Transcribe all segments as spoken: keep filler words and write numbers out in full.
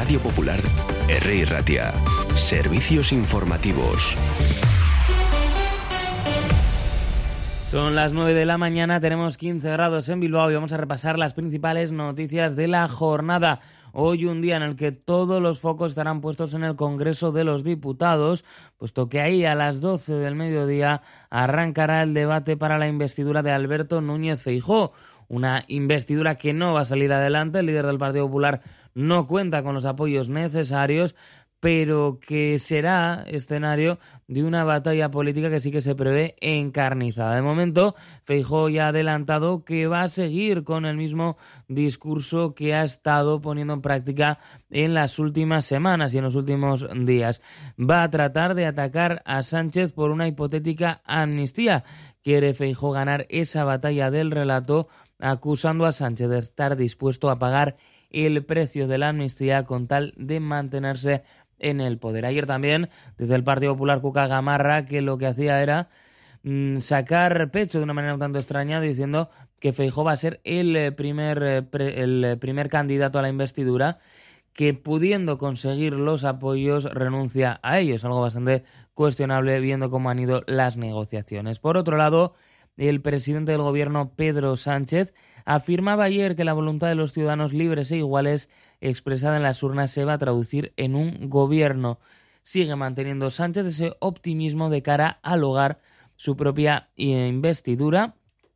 Radio Popular, R I Ratia. Servicios informativos. Son las nueve de la mañana, tenemos quince grados en Bilbao y vamos a repasar las principales noticias de la jornada. Hoy un día en el que todos los focos estarán puestos en el Congreso de los Diputados, puesto que ahí a las doce del mediodía arrancará el debate para la investidura de Alberto Núñez Feijóo. Una investidura que no va a salir adelante, el líder del Partido Popular no cuenta con los apoyos necesarios, pero que será escenario de una batalla política que sí que se prevé encarnizada. De momento, Feijóo ya ha adelantado que va a seguir con el mismo discurso que ha estado poniendo en práctica en las últimas semanas y en los últimos días. Va a tratar de atacar a Sánchez por una hipotética amnistía. Quiere Feijóo ganar esa batalla del relato, acusando a Sánchez de estar dispuesto a pagar el precio de la amnistía con tal de mantenerse en el poder. Ayer también, desde el Partido Popular, Cuca Gamarra, que lo que hacía era mmm, sacar pecho de una manera un tanto extraña, diciendo que Feijóo va a ser el primer, el primer candidato a la investidura que, pudiendo conseguir los apoyos, renuncia a ellos. Algo bastante cuestionable viendo cómo han ido las negociaciones. Por otro lado, el presidente del gobierno, Pedro Sánchez, afirmaba ayer que la voluntad de los ciudadanos libres e iguales expresada en las urnas se va a traducir en un gobierno. Sigue manteniendo Sánchez ese optimismo de cara a lograr su propia investidura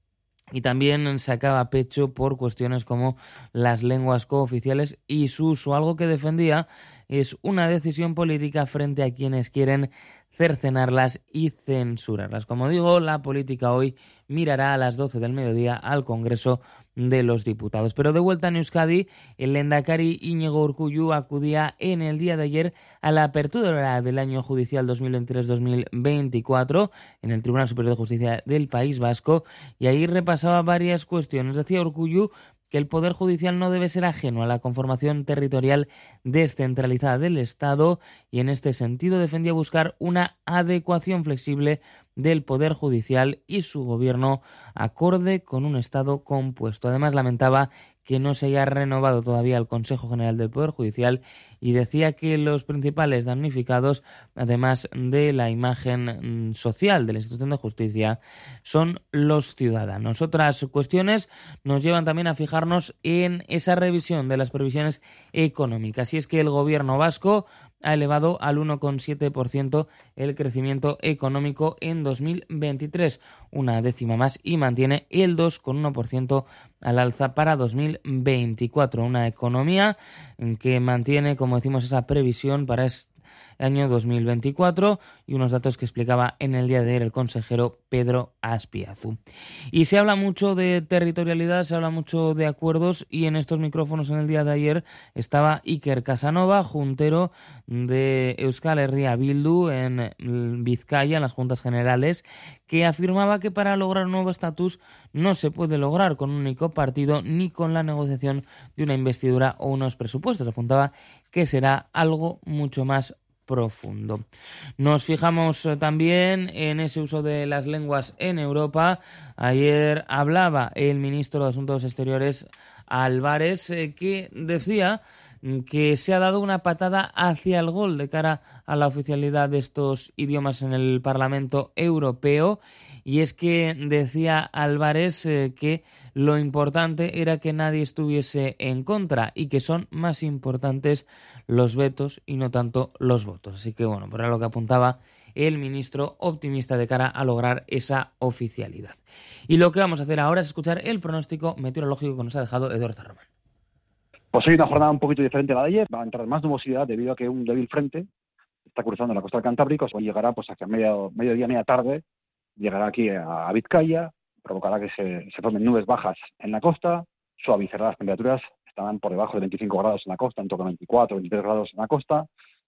y también sacaba pecho por cuestiones como las lenguas cooficiales y su uso. Algo que defendía es una decisión política frente a quienes quieren cercenarlas y censurarlas. Como digo, la política hoy mirará a las doce del mediodía al Congreso de los Diputados. Pero de vuelta en Euskadi, el lehendakari Iñigo Urkullu acudía en el día de ayer a la apertura del año judicial dos mil veintitrés dos mil veinticuatro en el Tribunal Superior de Justicia del País Vasco y ahí repasaba varias cuestiones. Decía Urkullu que el Poder Judicial no debe ser ajeno a la conformación territorial descentralizada del Estado y en este sentido defendía buscar una adecuación flexible del Poder Judicial y su gobierno acorde con un Estado compuesto. Además, lamentaba que no se haya renovado todavía el Consejo General del Poder Judicial y decía que los principales damnificados, además de la imagen social de la institución de justicia, son los ciudadanos. Otras cuestiones nos llevan también a fijarnos en esa revisión de las previsiones económicas. Y es que el gobierno vasco ha elevado al uno coma siete por ciento el crecimiento económico en dos mil veintitrés, una décima más, y mantiene el dos coma uno por ciento al alza para dos mil veinticuatro. Una economía que mantiene, como decimos, esa previsión para este año dos mil veinticuatro y unos datos que explicaba en el día de ayer el consejero Pedro Azpiazu. Y se habla mucho de territorialidad, se habla mucho de acuerdos y en estos micrófonos en el día de ayer estaba Iker Casanova, juntero de Euskal Herria Bildu en Vizcaya, en las Juntas Generales, que afirmaba que para lograr un nuevo estatus no se puede lograr con un único partido ni con la negociación de una investidura o unos presupuestos. Apuntaba que será algo mucho más profundo. Nos fijamos también en ese uso de las lenguas en Europa. Ayer hablaba el ministro de Asuntos Exteriores, Álvarez, eh, que decía que se ha dado una patada hacia el gol de cara a la oficialidad de estos idiomas en el Parlamento Europeo. Y es que decía Álvarez eh, que lo importante era que nadie estuviese en contra y que son más importantes los vetos y no tanto los votos. Así que bueno, por era lo que apuntaba el ministro, optimista de cara a lograr esa oficialidad. Y lo que vamos a hacer ahora es escuchar el pronóstico meteorológico que nos ha dejado Eduardo Tarromán. Pues hoy una jornada un poquito diferente a la de ayer. Va a entrar más nubosidad debido a que un débil frente está cruzando la costa del Cantábrico. Hoy llegará pues hacia medio, mediodía, media tarde. Llegará aquí a, a Vizcaya, provocará que se, se formen nubes bajas en la costa, suavizará las temperaturas, estarán por debajo de veinticinco grados en la costa, en torno a veinticuatro, veintitrés grados en la costa,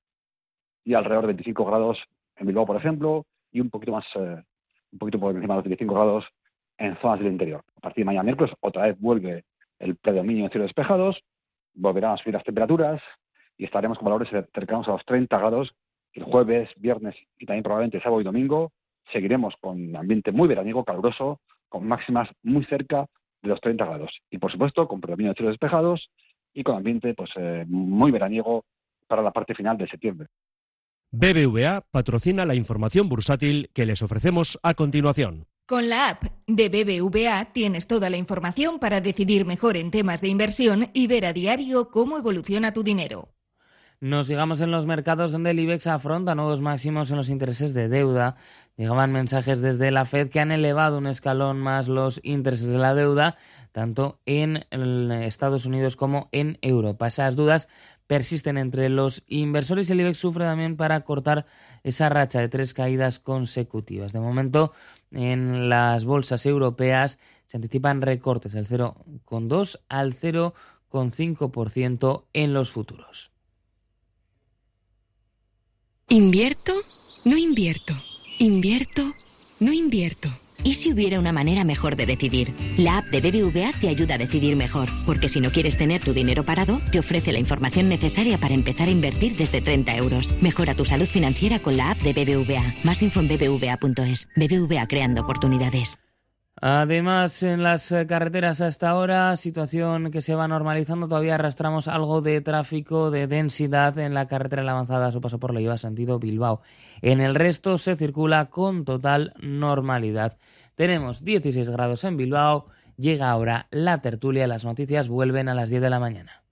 y alrededor de veinticinco grados en Bilbao, por ejemplo, y un poquito más, eh, un poquito por encima de los veinticinco grados en zonas del interior. A partir de mañana miércoles, otra vez vuelve el predominio de cielos despejados, volverán a subir las temperaturas, y estaremos con valores cercanos a los treinta grados el jueves, viernes y también probablemente sábado y domingo. Seguiremos con ambiente muy veraniego, caluroso, con máximas muy cerca de los treinta grados. Y por supuesto, con predominio de cielos despejados y con ambiente pues eh, muy veraniego para la parte final de septiembre. B B V A patrocina la información bursátil que les ofrecemos a continuación. Con la app de B B V A tienes toda la información para decidir mejor en temas de inversión y ver a diario cómo evoluciona tu dinero. Nos fijamos en los mercados donde el IBEX afronta nuevos máximos en los intereses de deuda. Llegaban mensajes desde la Fed que han elevado un escalón más los intereses de la deuda, tanto en Estados Unidos como en Europa. Esas dudas persisten entre los inversores y el IBEX sufre también para cortar esa racha de tres caídas consecutivas. De momento, en las bolsas europeas se anticipan recortes del cero coma dos al cero coma cinco por ciento en los futuros. ¿Invierto? No invierto. ¿Invierto? No invierto. ¿Y si hubiera una manera mejor de decidir? La app de B B V A te ayuda a decidir mejor, porque si no quieres tener tu dinero parado, te ofrece la información necesaria para empezar a invertir desde treinta euros. Mejora tu salud financiera con la app de B B V A. Más info en b b v a punto es. B B V A, creando oportunidades. Además, en las carreteras hasta ahora, situación que se va normalizando, todavía arrastramos algo de tráfico, de densidad en la carretera de la Avanzada, a su paso por la Lleva sentido Bilbao. En el resto se circula con total normalidad. Tenemos dieciséis grados en Bilbao, llega ahora la tertulia, las noticias vuelven a las diez de la mañana.